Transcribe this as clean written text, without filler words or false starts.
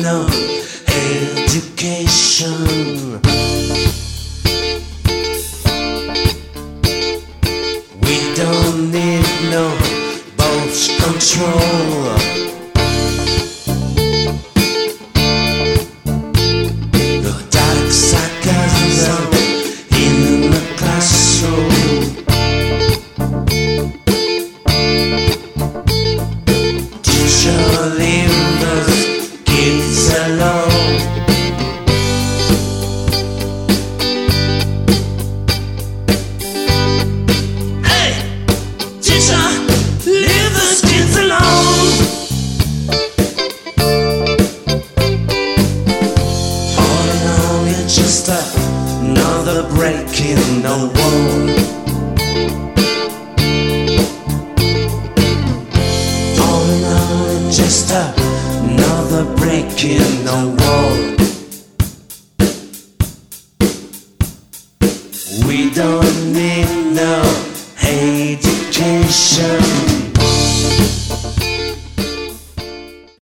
no education. We don't need no birth control. The dark sarcasm in the classroom. Teacher, leave those kids alone. Hey, teacher, leave those kids alone. All in all, you're just another break in the wall. Just another break in the wall. We don't need no education.